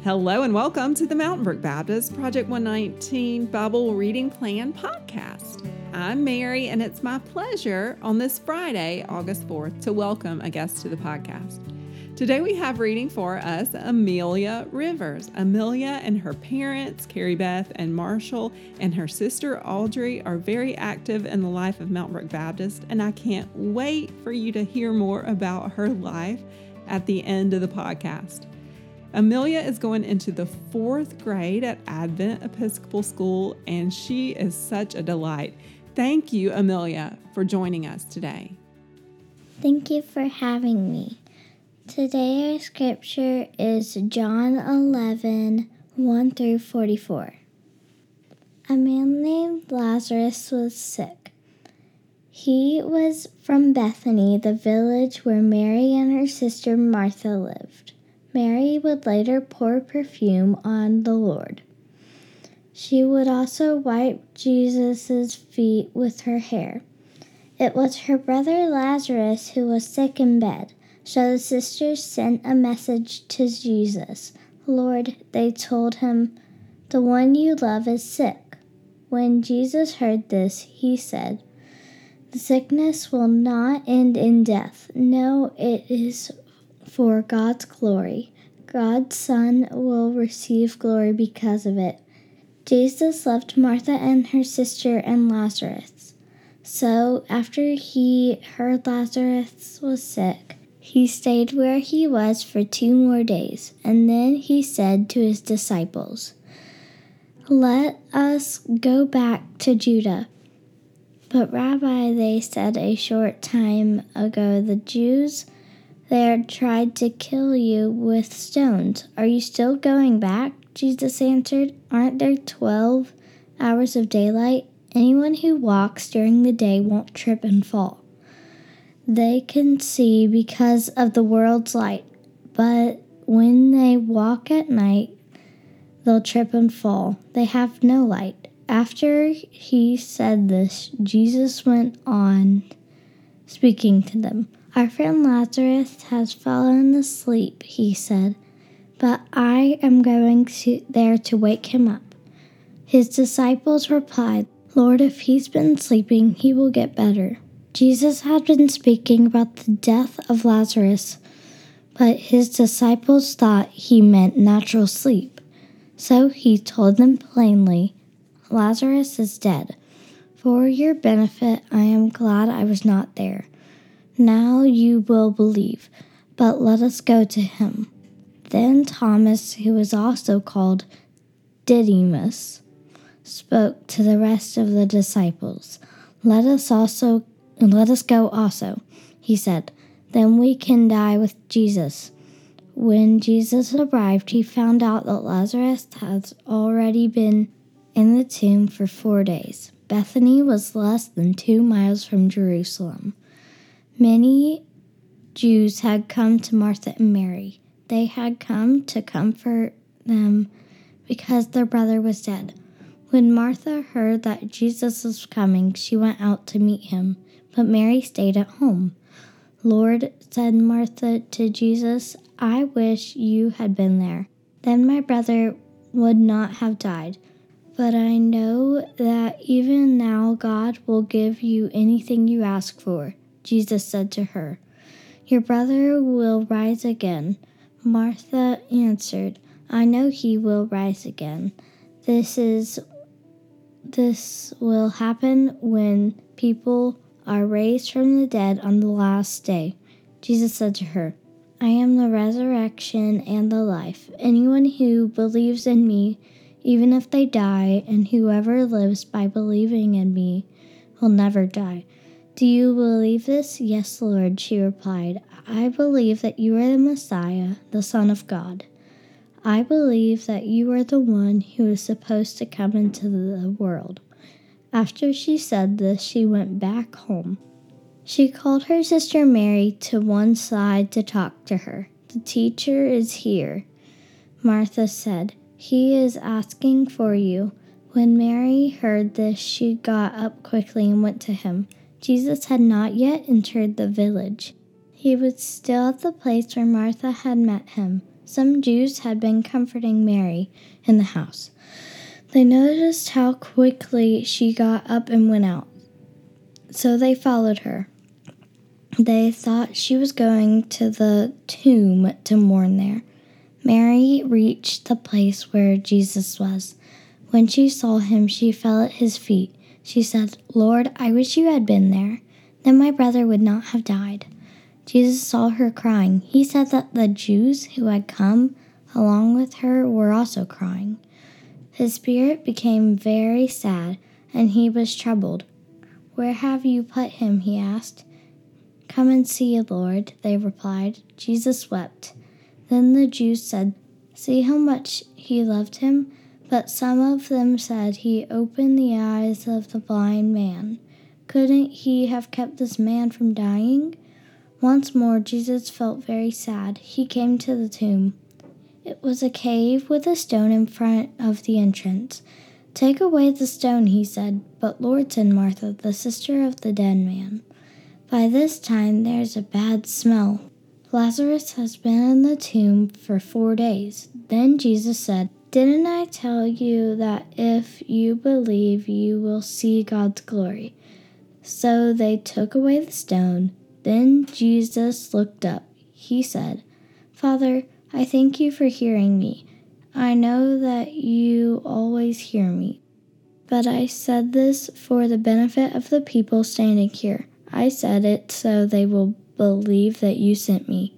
Hello and welcome to the Mountain Brook Baptist Project 119 Bible Reading Plan podcast. I'm Mary, and it's my pleasure on this Friday, August 4th, to welcome a guest to the podcast. Today we have reading for us Amelia Rivers. Amelia and her parents, Carrie Beth and Marshall, and her sister Audrey are very active in the life of Mountain Brook Baptist, and I can't wait for you to hear more about her life at the end of the podcast. Amelia is going into the 4th grade at Advent Episcopal School, and she is such a delight. Thank you, Amelia, for joining us today. Thank you for having me. Today our scripture is John 11, 1 through 44. A man named Lazarus was sick. He was from Bethany, the village where Mary and her sister Martha lived. Mary would later pour perfume on the Lord. She would also wipe Jesus' feet with her hair. It was her brother Lazarus who was sick in bed, so the sisters sent a message to Jesus. "Lord," they told him, "the one you love is sick." When Jesus heard this, he said, "The sickness will not end in death. No, it is for God's glory. God's Son will receive glory because of it." Jesus loved Martha and her sister and Lazarus. So after he heard Lazarus was sick, he stayed where he was for 2 more days, and then he said to his disciples, "Let us go back to Judah." "But Rabbi," they said a short time ago, "the Jews there tried to kill you with stones. Are you still going back?" Jesus answered, "Aren't there 12 hours of daylight? Anyone who walks during the day won't trip and fall. They can see because of the world's light, but when they walk at night, they'll trip and fall. They have no light." After he said this, Jesus went on speaking to them. "Our friend Lazarus has fallen asleep," he said, "but I am going there to wake him up." His disciples replied, "Lord, if he's been sleeping, he will get better." Jesus had been speaking about the death of Lazarus, but his disciples thought he meant natural sleep. So he told them plainly, "Lazarus is dead. For your benefit, I am glad I was not there. Now you will believe, but let us go to him." Then Thomas, who was also called Didymus, spoke to the rest of the disciples. Let us go also," he said. "Then we can die with Jesus." When Jesus arrived, he found out that Lazarus had already been in the tomb for 4 days. Bethany was less than 2 miles from Jerusalem. Many Jews had come to Martha and Mary. They had come to comfort them because their brother was dead. When Martha heard that Jesus was coming, she went out to meet him, but Mary stayed at home. "Lord," said Martha to Jesus, "I wish you had been there. Then my brother would not have died. But I know that even now God will give you anything you ask for." Jesus said to her, "Your brother will rise again." Martha answered, "I know he will rise again. This will happen when people are raised from the dead on the last day." Jesus said to her, "I am the resurrection and the life. Anyone who believes in me, even if they die, and whoever lives by believing in me will never die." "Do you believe this?" "Yes, Lord," she replied. "I believe that you are the Messiah, the Son of God. I believe that you are the one who is supposed to come into the world." After she said this, she went back home. She called her sister Mary to one side to talk to her. "The teacher is here," Martha said. "He is asking for you." When Mary heard this, she got up quickly and went to him. Jesus had not yet entered the village. He was still at the place where Martha had met him. Some Jews had been comforting Mary in the house. They noticed how quickly she got up and went out, so they followed her. They thought she was going to the tomb to mourn there. Mary reached the place where Jesus was. When she saw him, she fell at his feet. She said, "Lord, I wish you had been there. Then my brother would not have died." Jesus saw her crying. He said that the Jews who had come along with her were also crying. His spirit became very sad, and he was troubled. "Where have you put him?" he asked. "Come and see, Lord," they replied. Jesus wept. Then the Jews said, "See how much he loved him?" But some of them said, "He opened the eyes of the blind man. Couldn't he have kept this man from dying?" Once more, Jesus felt very sad. He came to the tomb. It was a cave with a stone in front of the entrance. "Take away the stone," he said. "But Lord," said Martha, the sister of the dead man, "by this time there's a bad smell. Lazarus has been in the tomb for 4 days." Then Jesus said, "Didn't I tell you that if you believe, you will see God's glory?" So they took away the stone. Then Jesus looked up. He said, "Father, I thank you for hearing me. I know that you always hear me. But I said this for the benefit of the people standing here. I said it so they will believe that you sent me."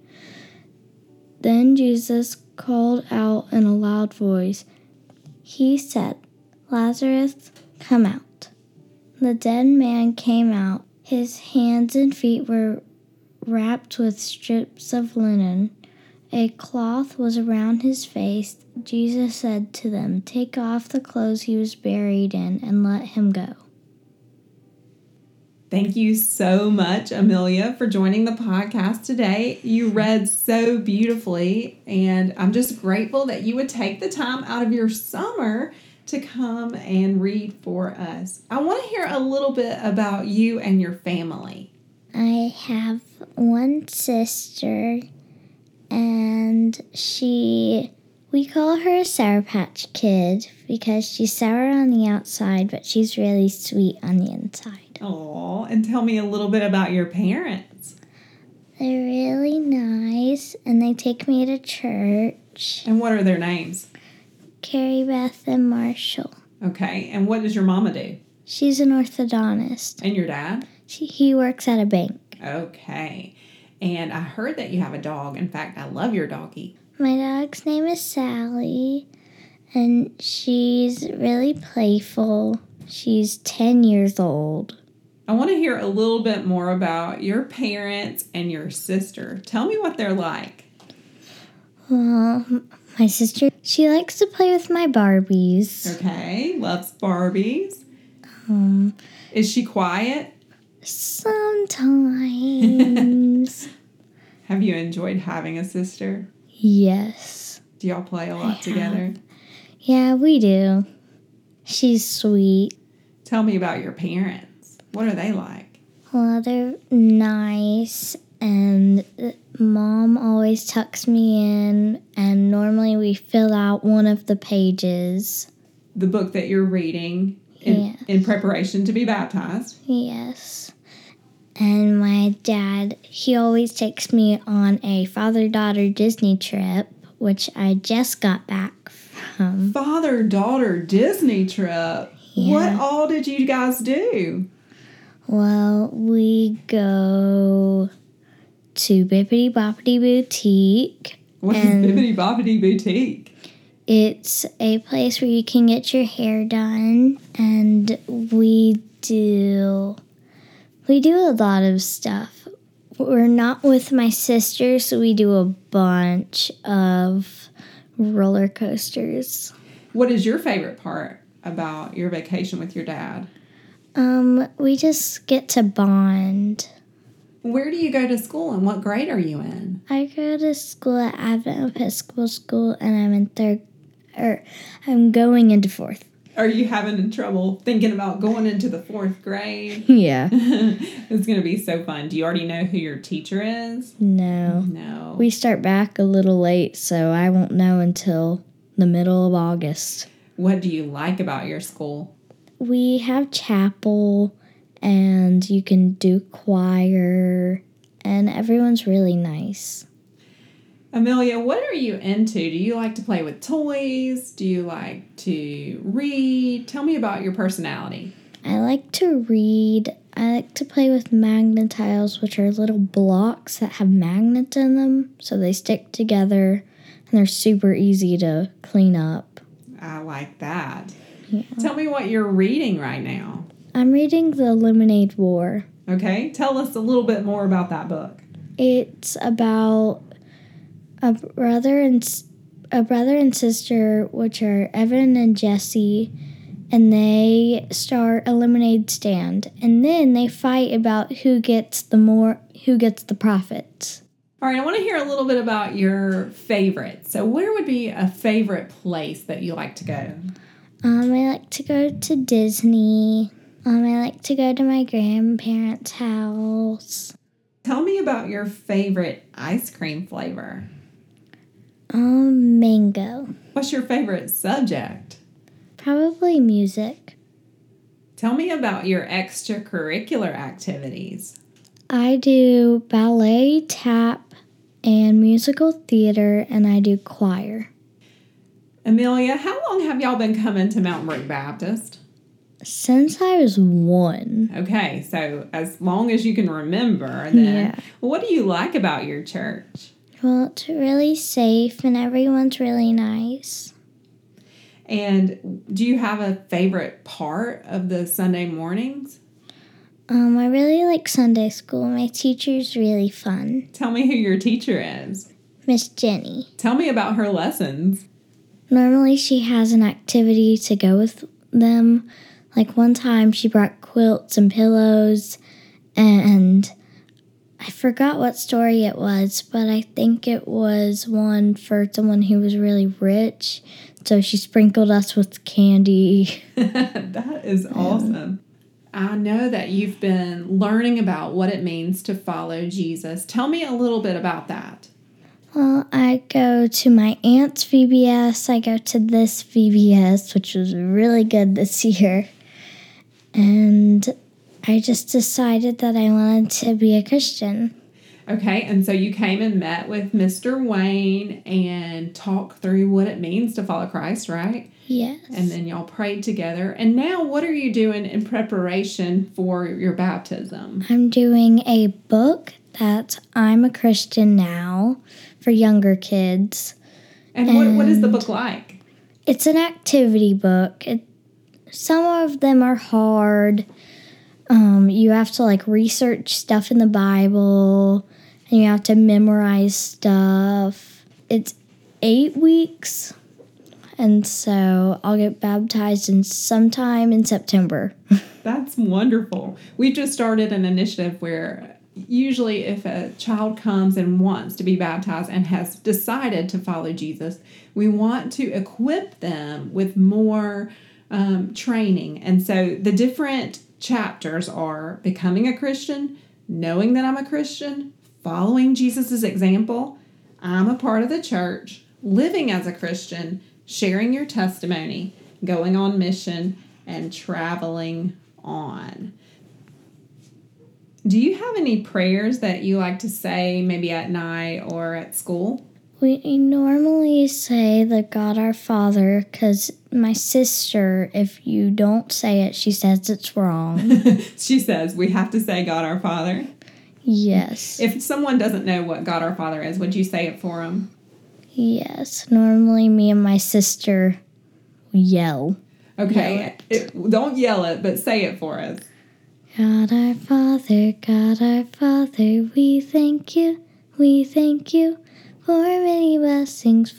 Then Jesus called out in a loud voice. He said, "Lazarus, come out." The dead man came out. His hands and feet were wrapped with strips of linen. A cloth was around his face. Jesus said to them, "Take off the clothes he was buried in and let him go." Thank you so much, Amelia, for joining the podcast today. You read so beautifully, and I'm just grateful that you would take the time out of your summer to come and read for us. I want to hear a little bit about you and your family. I have one sister, and we call her a Sour Patch Kid because she's sour on the outside, but she's really sweet on the inside. Aw, and tell me a little bit about your parents. They're really nice, and they take me to church. And what are their names? Carrie Beth and Marshall. Okay, and what does your mama do? She's an orthodontist. And your dad? He works at a bank. Okay, and I heard that you have a dog. In fact, I love your doggie. My dog's name is Sally, and she's really playful. She's 10 years old. I want to hear a little bit more about your parents and your sister. Tell me what they're like. Well, my sister, she likes to play with my Barbies. Okay, loves Barbies. Is she quiet? Sometimes. Have you enjoyed having a sister? Yes. Do y'all play a lot together? Yeah, we do. She's sweet. Tell me about your parents. What are they like? Well, they're nice, and Mom always tucks me in, and normally we fill out one of the pages. The book that you're reading in preparation to be baptized? Yes. And my dad, he always takes me on a father-daughter Disney trip, which I just got back from. Father-daughter Disney trip? Yeah. What all did you guys do? Well, we go to Bibbidi Bobbidi Boutique. What is Bibbidi Bobbidi Boutique? It's a place where you can get your hair done, and we do a lot of stuff. We're not with my sister, so we do a bunch of roller coasters. What is your favorite part about your vacation with your dad? We just get to bond. Where do you go to school and what grade are you in? I go to school at Advent Episcopal School, and I'm going into 4th. Are you having trouble thinking about going into the 4th grade? Yeah. It's going to be so fun. Do you already know who your teacher is? No. No. We start back a little late, so I won't know until the middle of August. What do you like about your school? We have chapel, and you can do choir, and everyone's really nice. Amelia, what are you into? Do you like to play with toys? Do you like to read? Tell me about your personality. I like to read. I like to play with magnetiles, which are little blocks that have magnets in them, so they stick together, and they're super easy to clean up. I like that. Yeah. Tell me what you're reading right now. I'm reading The Lemonade War. Okay, tell us a little bit more about that book. It's about a brother and sister, which are Evan and Jesse, and they start a lemonade stand, and then they fight about who gets the profits. All right, I want to hear a little bit about your favorite. So where would be a favorite place that you like to go? I like to go to Disney. I like to go to my grandparents' house. Tell me about your favorite ice cream flavor. Mango. What's your favorite subject? Probably music. Tell me about your extracurricular activities. I do ballet, tap, and musical theater, and I do choir. Amelia, how long have y'all been coming to Mountain Brook Baptist? Since I was 1. Okay, so as long as you can remember, then Yeah. What do you like about your church? Well, it's really safe, and everyone's really nice. And do you have a favorite part of the Sunday mornings? I really like Sunday school. My teacher's really fun. Tell me who your teacher is. Miss Jenny. Tell me about her lessons. Normally she has an activity to go with them. Like one time she brought quilts and pillows, and I forgot what story it was, but I think it was one for someone who was really rich. So she sprinkled us with candy. That is awesome. I know that you've been learning about what it means to follow Jesus. Tell me a little bit about that. Well, I go to my aunt's VBS. I go to this VBS, which was really good this year. And I just decided that I wanted to be a Christian. Okay, and so you came and met with Mr. Wayne and talked through what it means to follow Christ, right? Yes. And then y'all prayed together. And now what are you doing in preparation for your baptism? I'm doing a book that I'm a Christian now for younger kids. And what is the book like? It's an activity book. Some of them are hard. You have to research stuff in the Bible, and you have to memorize stuff. It's 8 weeks, and so I'll get baptized sometime in September. That's wonderful. We've just started an initiative where usually if a child comes and wants to be baptized and has decided to follow Jesus, we want to equip them with more training. And so the different chapters are becoming a Christian, knowing that I'm a Christian, following Jesus' example, I'm a part of the church, living as a Christian, sharing your testimony, going on mission, and traveling on. Do you have any prayers that you like to say maybe at night or at school? We normally say the God our Father, because my sister, if you don't say it, she says it's wrong. She says we have to say God our Father. Yes. If someone doesn't know what God our Father is, would you say it for them? Yes. Normally me and my sister yell. Okay. Don't yell it, but say it for us. God our Father, we thank you, for many blessings,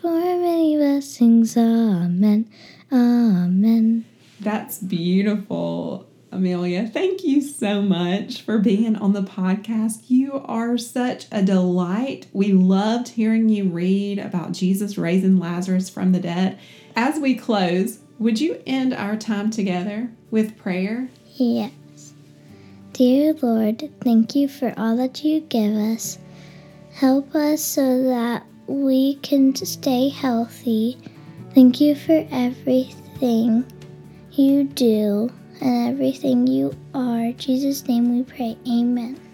amen, amen. That's beautiful, Amelia. Thank you so much for being on the podcast. You are such a delight. We loved hearing you read about Jesus raising Lazarus from the dead. As we close, Would you end our time together with prayer? Yes. Dear Lord, thank you for all that you give us. Help us so that we can stay healthy. Thank you for everything you do and everything you are. In Jesus' name we pray. Amen.